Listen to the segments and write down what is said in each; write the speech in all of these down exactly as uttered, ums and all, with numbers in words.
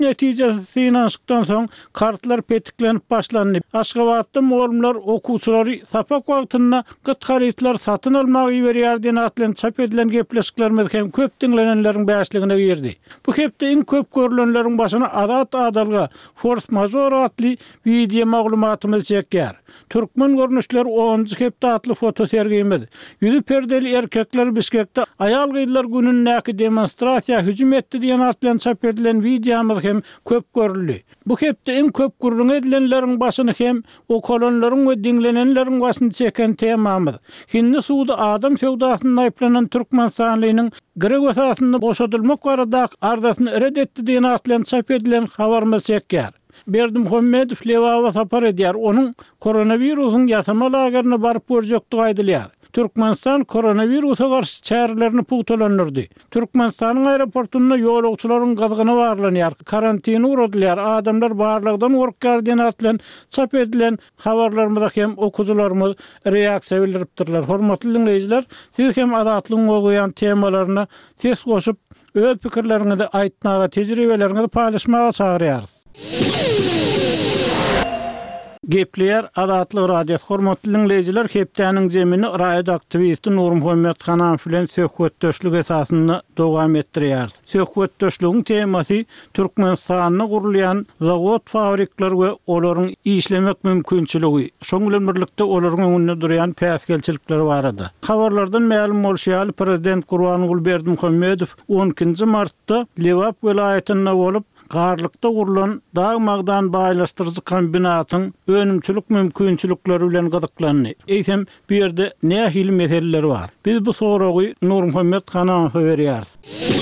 Neticesi finanşykdan soň kartlar petiklenip başlandy. Aşgabatda muallimler okuwçylary sapak wagtynda gyt haritlar satyn almagy berýärdiň atlan çap edilen gepleşikler hem köp dinlenenleriň bäşligine girdi. Bu hepde iň köp görülenleriň başyna adat adalga force majeure atly video maglumatymyz çekýär. Türkmen görnüşler onuncu hepde atly foto sergiyemedi. Yüzü perdeli erkekler Bişkekde ayal gıylar günündäki demonstrasiýa hüjüm etdi diýen atlan çap edilen videomyz hem köp görüldi. Bu hepde iň köp gurrun edilenleriň başyny hem o kolonlaryň we dinlenenleriň başyny çeken temamyz. Hindi suwda adam sewdasyna aýplanan Türkmenistanlynyň Grek esasynda boşadylmak barada ardasyny reddetti diýen atlan çap edilen habarymyz çekýär. Berdimuhammedow Lewawa sapar edýär. Onuň koronawirusyň ýatama lageryna baryp görjekdigi aýdylýar. Türkmenistan koronawirusa garşy çärelerini puwtalanyrdy. Türkmenistanyň aeroportunda ýolagçylaryň gazgyny barlanýar. Karantina uradylýar. Adamlar barlygdan gorkýar diýen atlan çap edilen habarlarymyzda hem okuwçylarymyz reaksiýa bildiripdirler. Hormatly dinleýijiler, siz hem adatlygyň bolýan temalaryna ses goşup öz pikirleriňizi aýtmaga, tejribeleriňizi paýlaşmaga çagyrýarys. Gepler adatly radio hormatly dinleýijiler, hepdäniň zemini radio aktivisti Nur Muhammed Hanan bilen söhbetdeşlik esasynda dowam etdirýär. Söhbetdeşligiň temasy Türkmenistanyny gurulýan zawod, fabrikler we olaryň işlemek mümkinçiligi. Şoň bilen birlikde olaryň öňünde durýan päsgelçilikler barady. Habarlardan ma'lum bolýar, prezident Gurbanuly Berdimuhammedow on ikinji martda Lewap welaýetinde bolup garlykda gurulan dağmagdan baýlaşdyrjy kombinatyň önümçilik mümkinçilikleri bilen gydyklandy. Eýsem bu ýerde nähil meseleler bar. Biz bu soragy Nur Muhammed Hanaňa berýäris.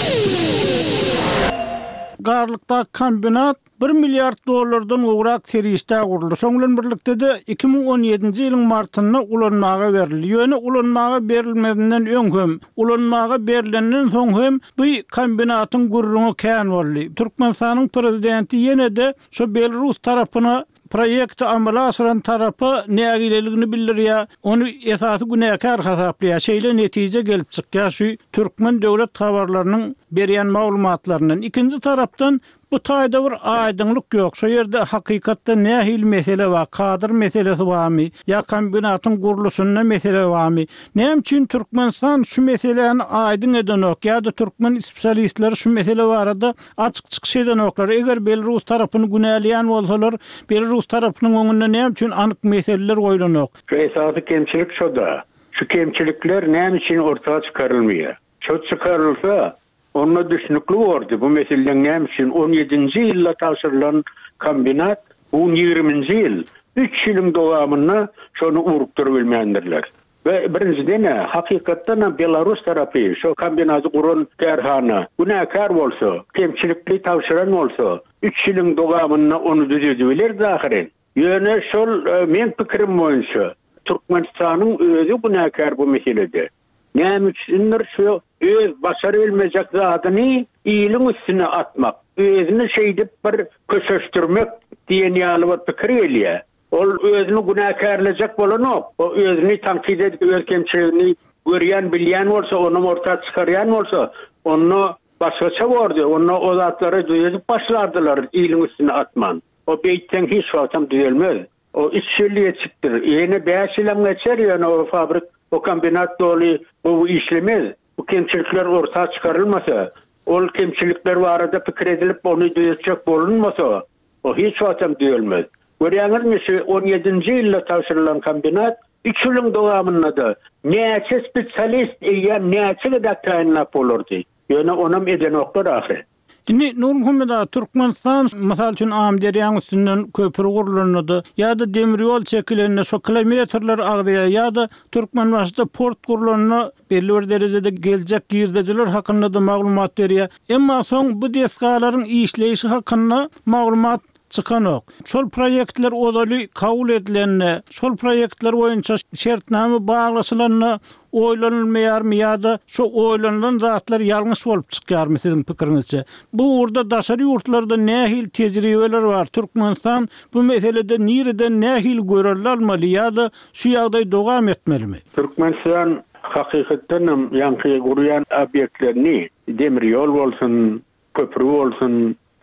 Garlykda kombinat bir milyard dollardan uğrak serişde kuruldu. Şoňlan birlikde de iki bin on ýedinji ýylyň martynda ulanmaga berildi. Ýöne ulanmaga berilmedinden öňhem, ulanmaga berilenden soň hem bu kombinatyň gurruny kän boldy. Türkmenistanyň prezidenti ýene de şu Belarus tarapyna proýekti amala aşyran tarapy nägileligini bildirýär. Onu esasy günäkar hasaplaýar. Şeýle netije gelip çykýar. Şu Türkmen döwlet habarlarynyň berýän maglumatlarynyň. Ikinji tarapdan bu taýda bir aýdynlyk ýok. Şu ýerde hakykatda nähil mesele bar, kadyr meselesi barmy? Ya kombinatyň guruluşynda mesele barmy? Näme üçin Türkmenistan şu meseleni aýdyn edenok, ýa-da Türkmen spesialistleri şu mesele barada açyk çykyş edenoklar. Eger Belarus tarapyny günäleýän bolsalar, Belarus tarapynyň öňünde näme üçin anyk meseleler goýulanok? Şu esasy kemçilik şoda. Şu kemçilikler näme üçin ortaga çykarylmýar? Şu çykarylsa Onunla düşünükli vardı. Bu meseleden näme üçin on ýedinji ýylda taşyrylan kombinat bu ýygrüminji ýyl üç ýylyň dowamyna şonu urupdyryp bilmeýändirler. Ve birinciden hakykatdan Belarus tarapy şu kombinaty guran kerhana günäkar bolsa, kemçilikli taşyran bolsa, üç ýylyň dowamyna onu düzüdip biler dahiren. Ýöne şol men pikirim boýunça Türkmenistanyň özü günäkar bu meselede. Näme üçindir şu öz başary bilmejek zadyny ýylyň üstüne atmak, özüni şeýdip bir köşeşdirmek diýen ýaly bir pikir elýär. Ol özüni günäkärlejek bolanok, o özüni tankid edip öz kemçiligini görýän, bilýän bolsa, onu ortaga çykarýan bolsa, onu başgaça bardy, onu o zatlary düýedip başlardylar ýylyň üstüne atman. O beýtden hiç wagtam düzelmez. O üç ýyl ýetipdir. Ýene beş ýyl geçer ýöne o fabrik, o kombinat dolu bu işlemez. Bu kemçilikler ortaga çykarylmasa, ol kemçilikler barada pikir edilip onu düzeltjek bolunmasa, o hiç wagtam düzelmez. Görýäňizmi on ýedinji ýylda taşyrylan kombinat üç ýylyň dowamynda da näçe spesialist ýa näçe daktarynap bolardy. Ýöne onam edenoklar ahir. Indi Nur Muhammed Türkmenistan mysal üçin am derýän üstünden köpür gurulandy, ýa-da demir ýol çekilenine şu kilometrler agdýar, ýa-da Türkmen başda port gurulandy, belli bir derejede geljek girdejiler hakynda da maglumat berýär. Emma soň bu deskalaryň işleyişi hakynda maglumat çıkanok. Şol proyektler odaly kabul edilenne, şol proyektler boýunça şertname baglaşylanna oýlanylmaýarmy ýa-da şu oýlanylan zatlar ýalňyş bolup çykýarmy siziň pikirinizçe? Bu urda daşary ýurtlarda nähil tejribeler bar? Türkmenistan bu meselede nireden nähil görüldürmeli ýa-da şu ýagdaý dowam etmelimi? Türkmenistan hakykatdan ýanky gurýan obýektlerini, demir ýol bolsun, köprü bolsun,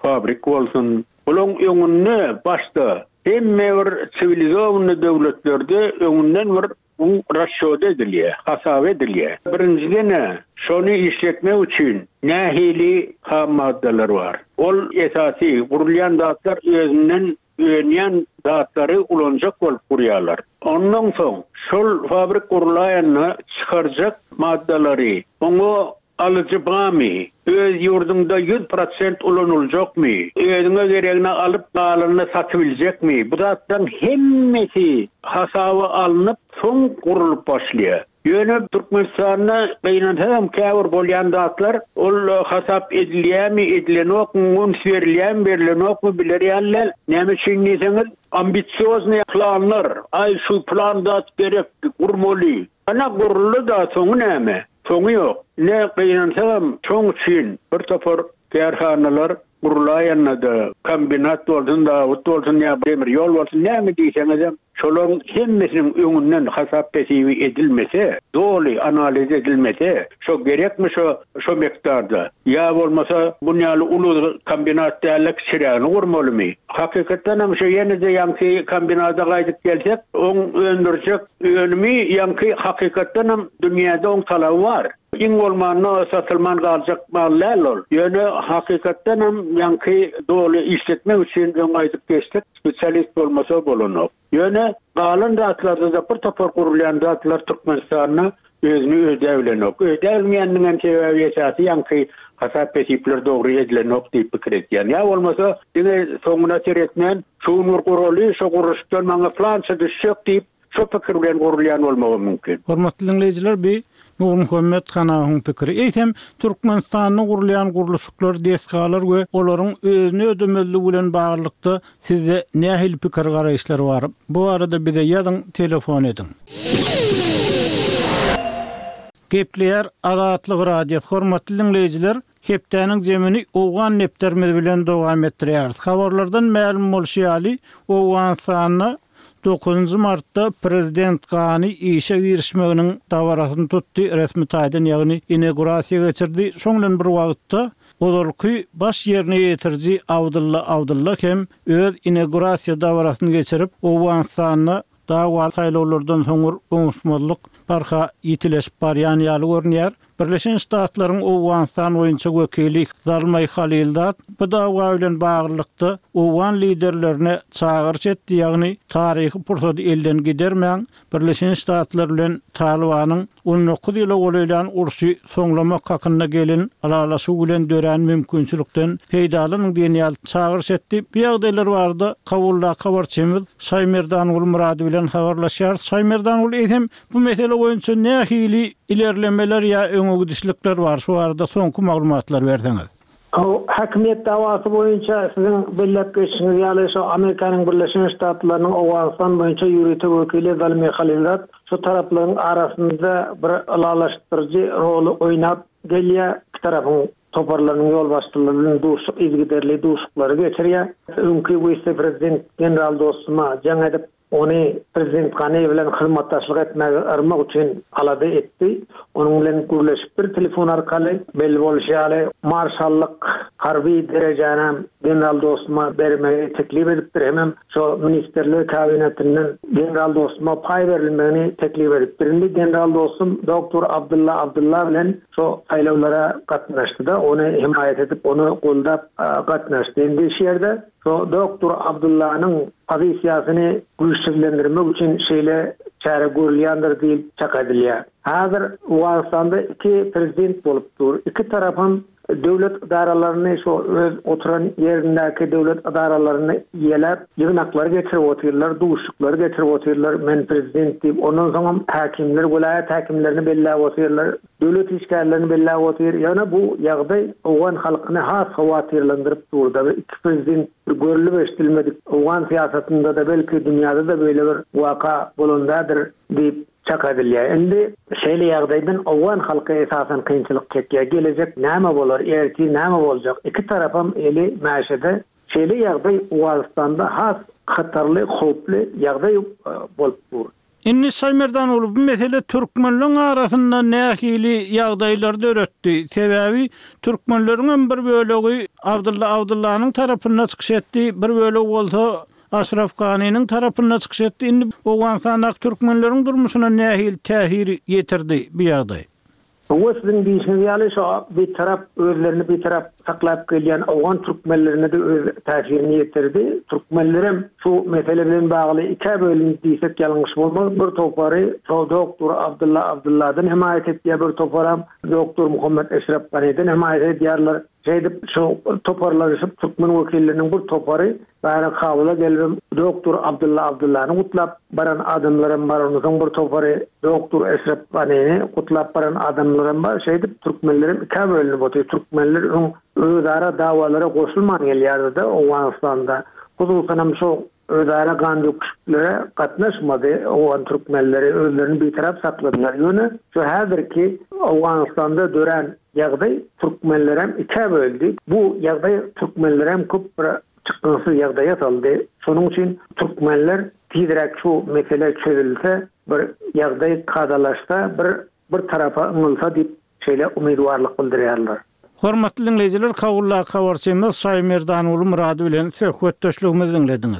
fabrik bolsun. Bulun öňünde başda hemme bir sivilizowny döwletlerde öňünden bir un raşşode edilýär, hasap edilýär. Birinciden şonu işletmek üçin nähili ham maddeler var. Ol esasy gurulýan zatlar özünden öňen zatlary ulanjak bolup gurýarlar. Ondan soň şol fabrik gurulaýanyny çykarjak maddeleri oňa alıcı bami, öz yurdunda yüz prosent ulanılacakmı? Özüne gereğine alıp dağlarını satabilecekmi? Bu zattan hemmesi hasabı alınıp son kurulup başlıyor. Yönü Türkmenistan'na kıynatam kâvur bolyan zatlar ol hasap edilýär mi, edilenok mu, uns verilýär mi, verilenok mu bilerýärler. Näme üçin diýseniz ambisiozny planlar, ay şu planda gerek gurmaly. Ana guruldy da soňy näme? Soňy ýok. Ne kıynatam çoň üçin bir topar kärhanalar gurulaýanyna da kombinat bolsun da bolsun ýa demir ýol bolsun näme diýseňiz şolong hemmesiniň öňünden hasap besibi edilmese, doli analiz edilmese, şo gerekmi şo şo miktarda ýa bolmasa bunyaly uly kombinat dälik şirany gurmalymy? Hakykatdan hem şo ýene-de ýanky kombinata gaýdyp gelsek, oň öndürjek önümi ýanky hakykatdan hem dünýäde oň talaby bar. İň bolmany satylman galjak mallar ol. Ýöne hakykatdan hem ýanky doli işletmek üçin öňaýdyp geçdik, spesialist bolmasa bolanok. Ýöne galan zatlarda da bir topar gurulýan zatlar Türkmenistan'a özünü ödäwlenok. Ödäwlenýändiň sebebi esasy ýanky hasap pesipler dogry edilenok diýip pikir etýär. Ýa bolmasa diňe soňuna seretmän şu nur guraly, şu guruşdan maňa plança düşýär diýip şu pikir bilen gurulýan bolmagy mümkin. Hormatly dinleyijiler, bi Nur Muhammed Hanawyň pikiri. Eýsem Türkmenistanyň gurulýan guruluşyklar, desgalar we olaryň özüne ödemeligi bilen baglykda sizde nähili pikir garaýşlary bar? Bu arada bize ýazyň, telefon edin. Gepler Azatlyk radio. Hormatly dinleyijiler, hepdeniň jemini owgan neptermez bilen dowam etdirýär. Habarlardan ma'lum bolýaly, Owganstanyň dokuzuncu martda Prezident Gany işe girişmeginiň dawarasyny tutdy, resmi taýdan ýagny inaugurasiýa geçirdi. Şoňdan bir wagtda Odorky baş ýerine ýetirji Abdulla Abdulla hem öz inaugurasiýa dawarasyny geçirip Owganstanyň dawal saýlawlardan soňur öňüşmezlik barha ýitileşip barýan ýaly görnýär. Birleşen Ştatlaryň Owganstan boýunça wekili Zalmay Halildat bu dawa bilen baglykda Owgan liderlerine çağırış etdi, ýagny taryhy pursat elden gidermäň Birleşen Ştatlar bilen Talibanyň on dokuz ýyla goýulan urşy soňlamak hakynda gelin aralaşy bilen dören mümkinçilikden peýdalanyň diýen ýaly çağırış etdi. Bu ýagdaýlar barda kabulla habarçymyz Saýmerdan ul Murad bilen habarlaşýar. Saýmerdan ul eýsem bu mesele boýunça nähili ilerlemeler ýa öňe gidişlikler bar. Şu arada soňky maglumatlar berseňiz. O hakimiyet davası boyunca sizin bellep geçişiniz ýaly şu Amerikanyň Birleşen Ştatlarynyň Owganstan boýunça ýürütip wekili Zalmay Halildat şu taraplaryň arasynda bir alalaşdyrjy rol oýnap gelýär. İki tarapyň toparlaryň ýol başçylarynyň duşuk izgiderli duşuklary geçirýär. Öňkü vice-prezident general dostuma jaň edip onu Prezident Gany bilen hyzmatdaşlyk etmek armak üçin alady etdi. Onun bilen gürleşip bir telefon arkaly belli bolýaly marşallyk harby derejäne general dostuma bermegi teklip edipdir. Hemem şu ministerlik kabinetinden general dostuma pay berilmegini teklip edipdir. Indi general dostum doktor Abdulla Abdulla bilen şu saýlawlara gatnaşdy da onu himayet edip onu goldap gatnaşdy. Indi şu ýerde so doktor Abdullah'nın pozisiýasyny güýçlendirmek üçin şeýle çare görülýändir diýip çakadylýar. Hazır Owganstanda iki prezident bolup dur. İki tarapyn döwlet idaralaryny şu öz oturan ýerindäki döwlet idaralaryny ýelep, ýygnaklary geçirip oturýarlar, duşuklary geçirip oturýarlar. Men prezident diýip, ondan soň häkimler, vilayet häkimlerini belläp oturýarlar. Döwlet işgärlerini belläp oturýar. Ýa-ni bu ýagdaý Owgan halkyny has hawatyrlandyryp durdy. İki prezident görülüp eşdilmedik. Owgan siýasatynda da belki dünýäde de böyle bir waka bolandadyr diýip çakadylýar. Endi şeýle ýagdaýdan Owgan halky esasen kynçylyk çekýär. Gelecek näme bolar, erti näme boljak? İki tarapam eli mäşede şeýle ýagdaý Owganstanda has hatarly, howply ýagdaý bolup dur. Inni Saymerdan olup bu mesele Türkmenlerin arasında nähili ýagdaýlarda öretdi. Sebäbi Türkmenleriň bir bölegi Abdulla Abdullah'nın tarapyna çykyş etdi, bir bölegi bolsa Ashraf Gani'nin tarapyna çykyş etdi. Indi Owganistanyň Türkmenleriň durmuşyna nähil täsir ýetirdi bu ýagdaý. Bu sizin diýişiniz ýaly şo bir tarap özlerini bir tarap saklap gelýän Awgan türkmenlerine de öz täsirini ýetirdi. Türkmenlerim şu mesele bilen bagly iki bölüm diýsek ýalňyş bolmaz. Bir topary şo doktor Abdulla Abdullah'dan himayet etdiýär, bir toparam doktor Muhammed Eşref Gani'den himayet edýärler. Şeydip şu toparlaşıp Türkmen wekilleriniň bir topary bäri kabula gelip doktor Abdulla Abdullah'ny gutlap baran adamlarym bar, onuň bir topary doktor Eşref Gani'ni gutlap baran adamlarym bar. Şeydip Türkmenlerim iki bölünip otýar. Türkmenler özara dawalara goşulman gelýärdi Owganistanda. Huzursana şu özara gandyklere gatnaşmady. Owan Türkmenleri özlerini bir tarap sakladylar. Ýöne şu häzirki Owganistanda dören ýagdaý Türkmenlerem iki böldi. Bu ýagdaý Türkmenlerem köp bir çykgysy ýagdaýa saldy. Şonuň üçin Türkmenler tezirek şu mesele çözülse, bir ýagdaý kadalaşsa, bir bir tarafa ıňylsa diýip şeýle umydwarlyk bildirýärler. Hormatly dinleyijiler, kawulla kawarçymyz Saymerdan uly Murady bilen söhbetdeşligimizi dinlediňiz.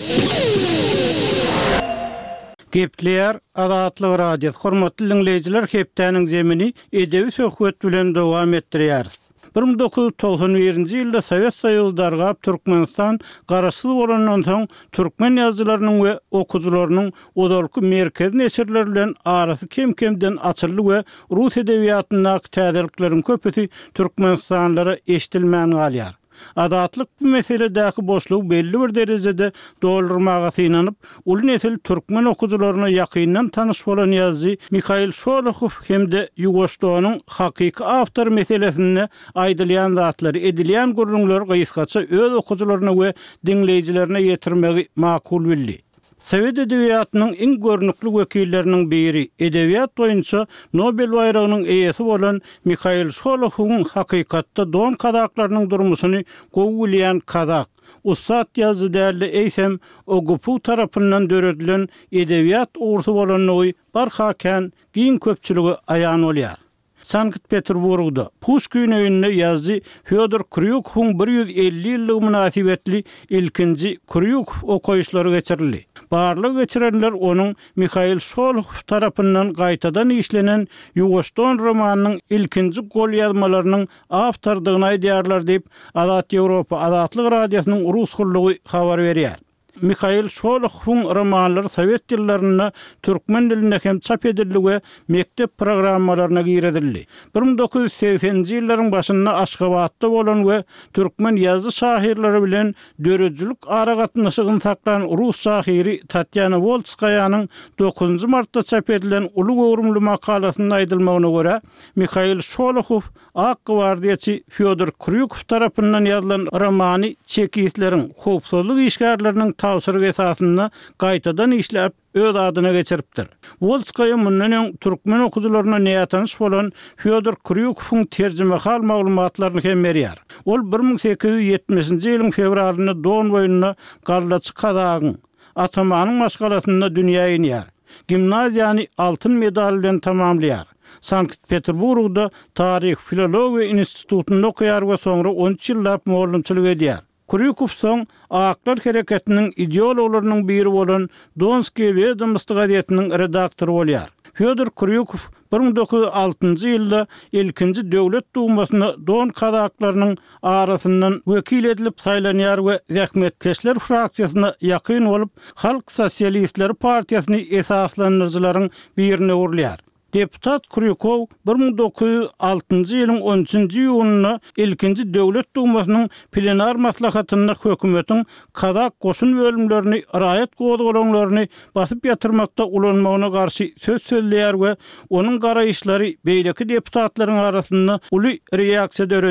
Gepler Adatlyk radio. Hormatly dinleyijiler, hepdeniň zemini edebi söhbet bilen dowam etdirýäris. bir ming dokuz yüz doksan birinji ýylda Sowet Soýuzy dargap Türkmenistan garaşsyz bolandan soň türkmen ýazgylarynyň we okuwçylarynyň odalky merkez neçirler bilen arasy kem-kemden açyldy we rus edebiýatyna täzirliklerin köpüsi türkmenistanlara eşdilmän galýar. Adatlyk bu meseledäki boşlugy belli bir derejede doldurmaga synanyp, uly nesil türkmen okuwçylaryna ýakyndan tanyş bolan ýazgy Mikhail Şoloxow hemde Ýugostanyň hakyky awtor meselesini aýdylýan zatlary edilýän gurulmalar gysgaça öz okuwçylaryna we dinleýijilerine ýetirmegi makul bildi. Sowet edebiýatynyň iň görnükli wekilleriniň biri, edebiýat boýunça Nobel bayragynyň eýesi bolan Mikhail Şoloxowyň hakykatda don kadaklarynyň durmuşyny gowulýan kadak, Ustad ýazgy däli eýsem Ogupu tarapyndan döredilen edebiýat ursy bolan oý barhaken giň köpçüligi aýan bolýar. Sankt Peterburgda Pushkin öýünde ýazdy Fyodor Kryukowyň bir ýüz elli ýyllygy münasibetli ilkinji Kryukov okaýşlary geçirildi. Barlyk geçirenler onuň Mikhail Şoloxow tarapyndan gaýtadan işlenen Ýugostan romanynyň ilkinji gol ýazmalarynyň awtordygyny aýdýarlar diýip Azat Ýewropa Azatlyk radiosynyň rus gullugy habar berýär. Mikhail Şoloxowyň romanlary Sowet ýyllaryna türkmen dilinde hem çap edildi we mektep programmalaryna giredildi. bir ming dokuz yüz seksenji ýyllaryň başynda Aşgabatda bolan we türkmen ýazgy şahirleri bilen dörejçilik ara gatnaşygyny saklan rus şahiri Tatyana Voltskaýanyň dokuzunji martda çap edilen uly gowrumly makalasynda aýdylmagyna görä, Mikhail Şoloxow Ak gwardiýaçy Fyodor Kryukov tarapyndan ýazylan romany çekitleriň howpsuzlyk işgärleriniň tawsiry esasynda gaýtadan işläp öz adyna geçiripdir. Voltskaya mundan türkmen okuwçylaryna näýatanyş bolan Fyodor Kryukowyň terjemehal maglumatlaryny hem berýär. Ol bir ming sekiz yüz ýetmişinji ýylyň fevralyna Don boýuna garlaçy kadagyň atamanyň maşgalasynda dünýäge ýenýär. Gimnaziýany altyn medal bilen tamamlaýar. Sankt Peterburgda Tarih Filologiya institutunda okuýar we soňra on üç ýyllap muallimçilik edýär. Kryukov soň Aklar hereketiniň ideologlarynyň biri bolan Donskiy Vedomost gazetiniň redaktory bolýar. Fyodor Kryukov bir ming dokuz yüz altynjy ýylda ilkinji döwlet dumasyna Don kadaklarynyň arasyndan wekil edilip saýlanýar we Zähmetkeşler fraksiýasyna ýakyn bolup Halk Sosialistleri partiýasyny esaslandyrjylaryň birine urlýar. Deputat Kryukov bir ming dokuz yüz altynjy ýylyň on üçinji ýunyna ilkinji döwlet dumasynyň plenar maslahatyna hökümetiň kadak goşun bölümlerini raýat godagalaryny basyp ýatyrmakda ulanmagyna garşy söz söýleýär we onuň garaýyşlary beýleki deputatlaryň arasynda uly reaksiýa döredýär.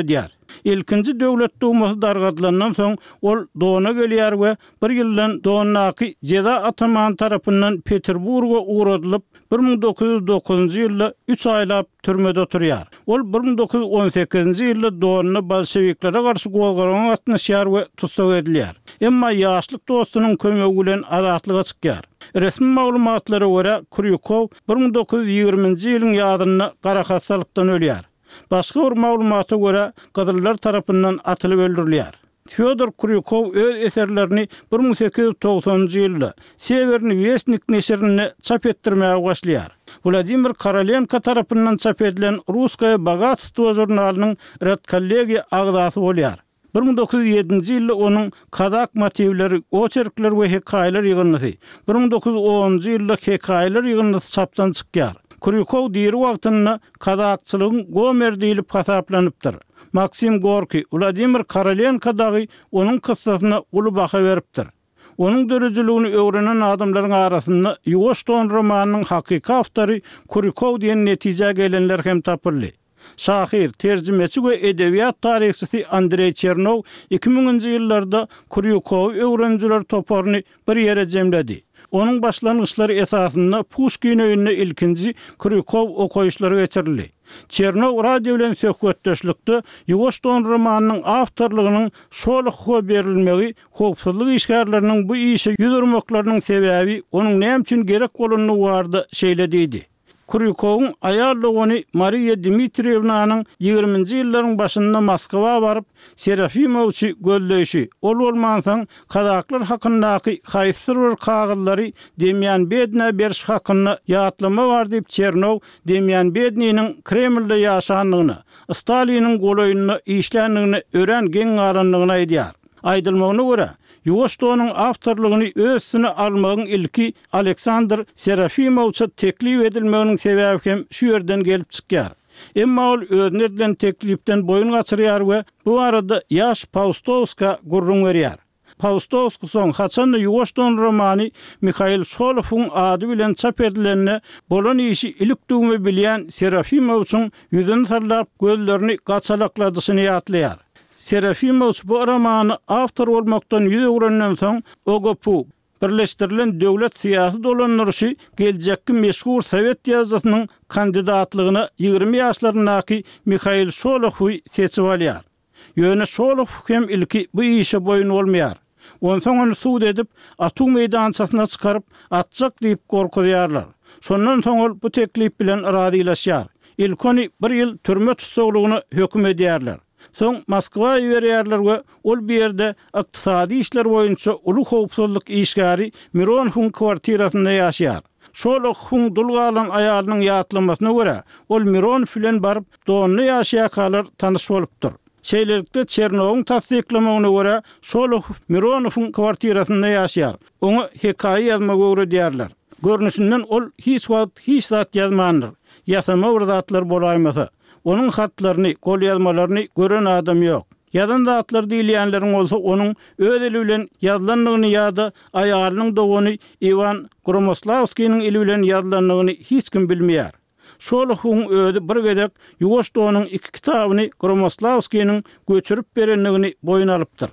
İlkinci döwlet dumasy dargadylandan soň ol Dona gelýär we bir ýyldan Donnaky Jeda ataman tarapyndan Peterburga uğradylyp bir ming dokuz ýüz dokuzunjy ýylda üç aýlap türmede oturýar. Ol bir ming dokuz ýüz on sekizinji ýylda Donna bolşeviklere garşy golgaran atnaşýar we tutsak edilýär. Emma ýaşlyk dostunyň kömegi bilen azatlyga çykýar. Resmi maglumatlara göre Kryukov bir ming dokuz ýüz ýigriminji ýylyň ýazyna gara hastalypdan ölýär. Başga bir maglumata göre gadyrlar tarapyndan atylyp öldürilýär. Fyodor Kryukov öz eserlerini bir ming sekiz ýüz togsanjy ýylda Severny Vestnik neşrine çap etdirmäge başlaýar. Vladimir Korolenko tarapyndan çap edilen Russkoye bogatstvo jurnalynyň redkollegiýa agdasy bolýar. bir ming dokuz ýüz ýedinji ýylda onuň Kazak motivleri, oçerkler we hekaýeler ýygnysy, bir ming dokuz ýüz onunjy ýylda hekaýeler ýygnysy çapdan çykýar. Kryukov diri wagtynda kazakçylygyň Gomer diýilip hasaplanypdyr. Maksim Gorki, Vladimir Korolenko dagy onuň kyssasyna uly baha beripdir. Onuň dörejligini öwrenen adamlaryň arasynda Yugoslavia romanynyň hakyky awtory Kryukov diýen netije gelenler hem tapyldy. Şahir, terjimeci we edebiýat tarihçisi Andrey Chernov iki minginji ýyllarda Kryukov öwrenjiler toparyny bir ýere jemledi. Onuň başlangyçlary esasynda Pushkin öýüne ilkinji Kryukov okaýşlary geçirildi. Chernov radio bilen söhbetdeşlikde Yugoslavia romanynyň awtorlygynyň şoly berilmegi, howpsuzlyk işgärleriniň bu işe ýüzürmeklarynyň sebäbi onuň näme üçin gerek bolanyny bardy şeýlediydi. Kryukov'un ayarlığını Maria Dmitrievna'nın ýigriminji ýyllaryň başynda Moskwa barıp Serafimovçy gözleýşi. Ol bolmansaň kazaklar hakyndaky haýsy bir kagylary Demyan Bedna beriş hakyna ýatlama bar diýip Chernov Demyan Bednyň Kremlde ýaşanlygyny, Staliniň goloýuny işlänligini ören geň garanlygyny aýdýar. Aýdylmagyna görä Yugoslavyanyň awtorlygyny özüne almagyň ilki Aleksandr Serafimovça teklip edilmeginiň sebäbi hem şu ýerden gelip çykýar. Emma ol özüne edilen teklipden boyun gaçyrýar we bu arada ýaş Paustovska gurrun berýär. Paustovska soň haçan Yugoslav romany Mikhail Sholovyň ady bilen çap edilenine bolan işi ilik dugmy bilýän Serafimovçyň ýüzüni tarlap gözlerini gaçalakladysyny ýatlaýar. Serafimov bu romanı awtor bolmakdan ýüz öwrenden soň Ogopu birleşdirilen döwlet syýasy dolanýarsy geljekki meşhur Sowet ýazysynyň kandidatlygyna ýygrimi ýaşlaryndaky Mikhail Sholowy seçip alýar. Ýöne Sholow hem ilki bu işe boyun bolmaýar. Onsoň onu suud edip atom meýdançasyna çykaryp atjak diýip gorkudýarlar. Şondan soň ol bu teklip bilen razylaşýar. Ilkoni bir ýyl türme tutsaglygyny hökm edýärler. Soň Moskwaýa berýärler we ol bir ýerde ykdysady işler boýunça uly howpsuzlyk işgäri Mironowyň kwartirasynda ýaşaýar. Şolowyň dulgalan aýalynyň ýatlamasyna görä, ol Mironow bilen baryp Donna ýaşaýakalar tanyş bolupdyr. Şeýlelikde Chernowyň tasdiklamagyna görä, Şolow Mironowyň kwartirasynda ýaşaýar. Oňa hekaýe ýazmagy öwredýärler. Görnüşinden ol hiç wagt hiç zat ýazmandyr. Ýasama bir zatlar bolaýmasa. Onun hatlaryny, gol ýazmalaryny gören adam ýok. Ýadan zatlar diýilýänleriň bolsa, onuň öz eli bilen ýazlanlygyny ýa-da aýalynyň doguny Ivan Gromoslavskiň eli bilen ýazlanlygyny hiç kim bilmeýär. Şolowyň özi bir gedek Yugoslawyanyň iki kitabyny Gromoslavskiň göçürüp berenligini boyun alypdyr.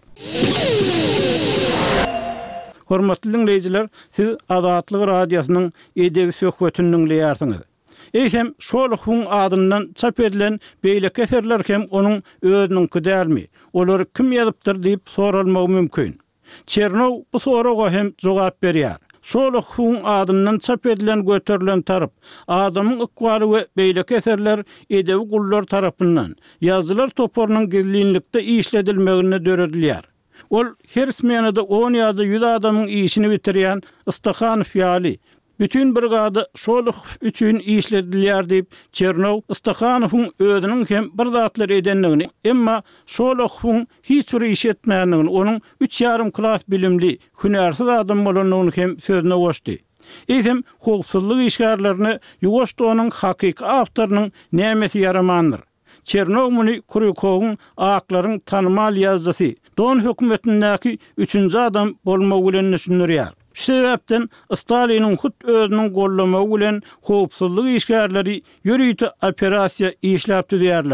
Hormatly dinleýijiler, siz Azatlyk radiosynyň edebi söhbetini dinleýärsiňiz. Eýsem Şolowyň adyndan çap edilen beýleki eserler hem onuň özüniňki dälmi? Olar kim ýazypdyr diýip soralmagy mümkin. Chernov bu soraga hem jogap berýär. Şolowyň adyndan çap edilen göterilen tarap, adamyň ykwaly we beýleki eserler edebi gullar tarapyndan ýazylar toparynyň gizlinlikde işledilmegine döredilýär. Ol her smenada on ýa-da ýüz adamyň işini bitirýän Istakhanov ýaly bütün brigada Şolow üçin işledilýär diýip Chernov Istakhanov'un özüniň hem bir zatlar edenligini, emma Şolowyň hiç bir iş etmänligini, onuň üç ýarym klas bilimli, hünärsiz adam bolanyny hem sözüne goşdy. Eýsem howpsuzlyk işgärlerini Yugoslawyanyň hakyky awtorynyň nämesi yaramandyr. Chernov muny Kryukov'un aklaryň tanymal ýazgysy, Don hökümetindäki üçünji adam bolmagy bilen düşünýär. Şu sebäpden Staliniň hut özüniň gollamagy bilen howpsuzlyk işgärleri ýürüýti operasiýa işläp diýerler.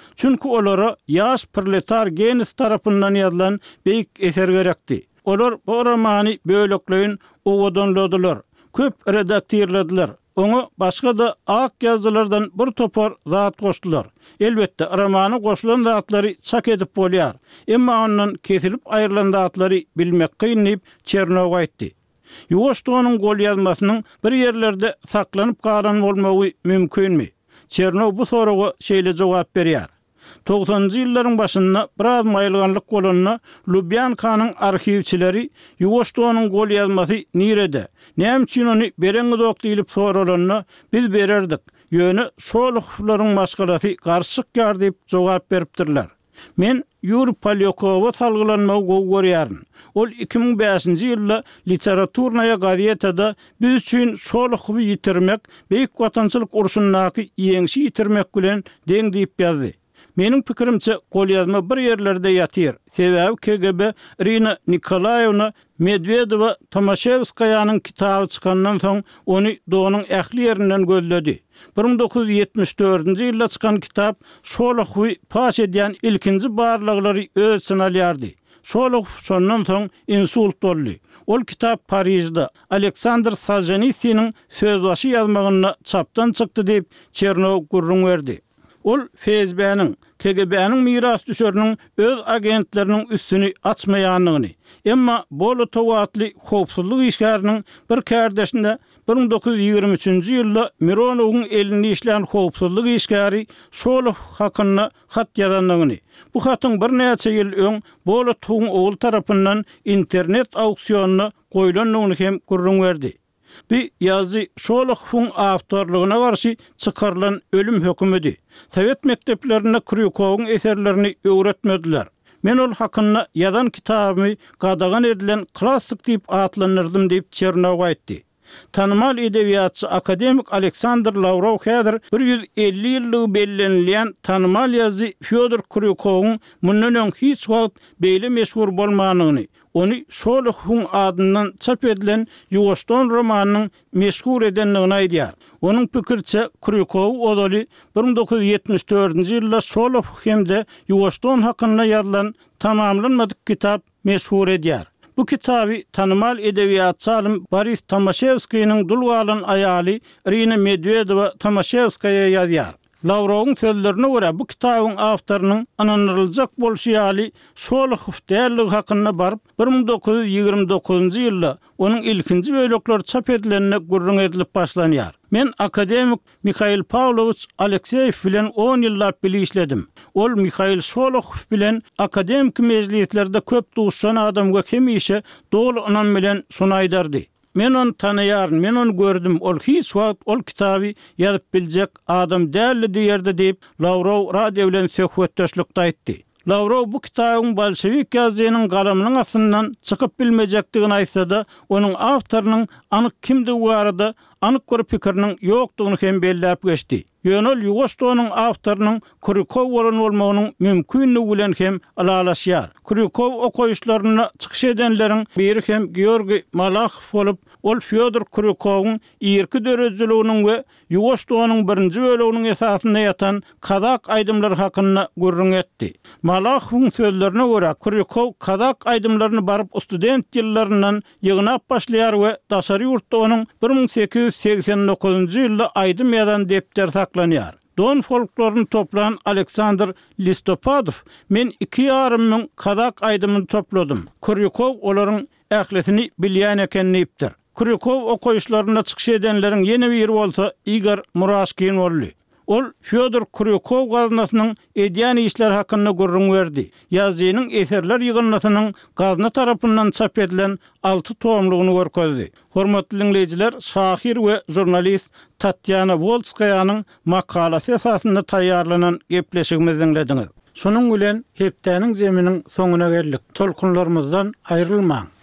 Çünkü olara yaş proletar genus tarapyndan ýazylan beýik eser gerekdi. Olar bu romany bölekleýin owadanladylar. Köp redaktorladylar. Onu başga da ak ýazylardan bir topar zat goşdular. Elbetde romany goşulan zatlary çak edip bolýar. Emma ondan kesilip aýrylan zatlary bilmek kyn diýip Çernow aýtdy. Ýuwaşdogynyň gol ýazmasynyň bir ýerlerde saklanyp galan bolmagy mümkinmi? Çernow bu soraga şeýle jogap berýär. doksanjy ýyllaryň başynda biraz maýylganlyk bolanna Lubyankanyň arhiwçileri Ýuwaşdogynyň gol ýazmasy nirede? Näme üçin ony bereňi dok diýilip soralanna biz bererdik. Ýöne şoluklaryň maşgalasy garşyk ýar diýip jogap beripdirler. Men Yuri Polyakowa salgylanmagy gowy görýärm. Ol iki ming beşinji ýylda Literaturnaýa gazetada biz üçin şolukly ýitirmek, beýik watançylyk urşundaky ýeňşi ýitirmek bilen deň diýip ýazdy. Mening pikirimçe gol ýazma bir ýerlerde ýatyr. Sebäbi K G B Irina Nikolaýewna Medvedewa Tomaszewskaýanyň kitaby çykandan soň ony dogynyň ähli ýerinden gözledi. bir ming dokuz yüz ýetmiş dördünji ýylda çykan kitap şolukly paç edýän ilkinji barlyklary öz sanalýardy. Şoluk şondan soň insult boldy. Ol kitap Parisde Aleksandr Solzhenitsynyň sözbaşy ýazmagyna çapdan çykdy diýip Çernow gurrun berdi. Ol F S B'niň, K G B'niň miras düşäriniň öz agentleriniň üstüni açmaýanlygyny, emma Bolotov atly howpsuzlyk işgäriniň bir kärdeşinde bir ming dokuz yüz ýygrimi üçinji ýylda Mironowyň elini işleýän howpsuzlyk işgäri şoluk hakyna hat ýazanlygyny. Bu hatyň bir näçe ýyl öň Bolotowyň oğul tarapyndan internet auksionuna goýulanlygyny hem gurrun berdi. Bir yazı şolukyň awtorlugyna garşy çykarylan ölüm hökümidi. Sowet mekteplerine Kryukowyň eserlerini öwretmediler. Men ol hakyna ýazan kitabymy gadagan edilen klassik diýip atlanyrdym diýip Çernow aýtdy. Tanymal edebiýatçy akademik Aleksandr Lavrov häzir bir yüz elli ýyllygy bellenilýän tanymal ýazy Fyodor Kryukowyň mundan öň hiç wagt beýle meşhur bolmanyny, ony şolukyň adyndan çap edilen Ýuwaşdon romanynyň meşhur edenligini aýdýar. Onun pikirçe Kryukow odaly bir ming dokuz yüz ýetmiş dördünji ýylda şoluk hemde Ýuwaşdon hakyna ýazylan tamamlanmadyk kitap meşhur edýär. Bu kitaby tanymal edebiýatçy alim Boris Tomaszewskiýnyň dulgalan aýaly Irina Medvedewa Tomaszewskaýa ýazýar. Lavrowyň sözlerine görä bu kitabyň awtorynyň ananyrylajak bolşy ýaly şoluk dälligi hakyna baryp bir ming dokuz yüz ýygrimi dokuzunji ýylda onun ilkinji bölekleri çap edilenine gurrun edilip başlanýar. Men akademik Mikhail Pavlovich Alekseyev bilen on ýyllap birlikde işledim. Ol Mikhail Şolokov bilen akademik mejlislerde köp duşan adamga hemişe dolu anan bilen sunaýdardy. Men onu tanıyarım, men onu gördüm. Ol hiç wagt ol kitaby ýazyp biljek adam däldi diýerdi diýip Lavrov radio bilen söhbetdeşlikde aýtdy. Lavrov bu kitabyň bolşewik ýazgynyň galamynyň asyndan çykyp bilmejekdigini aýtsa-da, onuň awtorynyň anyk kimdigi barada anyk bir pikiriniň ýokdugyny hem belläp geçdi. Ýönel Ýuwaşdogynyň awtorynyň Kryukow bolan bolmagynyň mümkinligi bilen hem alalaşýar. Kryukow okaýyşlaryna çykyş edenleriň biri hem Georgi Malakh bolup, ol Fyodor Kryukowyň ýerki dörejiliginiň we Ýuwaşdogynyň birinji böleginiň esasynda ýatan Kazak aýdymlary hakyna gurrun etdi. Malakhyň sözlerine görä Kryukow Kazak aýdymlaryny baryp student ýyllaryndan ýygnap başlaýar we daşary ýurtda onuň bir ming sekiz yüz seksen dokuzunji ýylda aýdym ýazan depter saklanýar. Don folkloryny toplayan Aleksandr Listopadov men iki ýarym ming Kazak aýdymyny topladym. Kryukow olaryň ählesini bilýän ekenini ipdir. Kryukow okaýyşlaryna çykyş edenleriň ýene biri bolsa Igor Murashkin boldy. Ol Fyodor Kryukow gaznasynyň edýän işler hakyna gurrun berdi. Ýazynyň eserler ýygynasynyň gazna tarapyndan çap edilen alty tomlugyny görkezdi. Hormatly dinleýijiler, şahyr we jurnalist Tatyana Volskaýanyň makalasy esasynda taýýarlanan gepleşigimizi dinlediňiz. Şonuň bilen hepdäniň zeminiň soňuna geldik. Tolkunlarymyzdan aýrylmaň.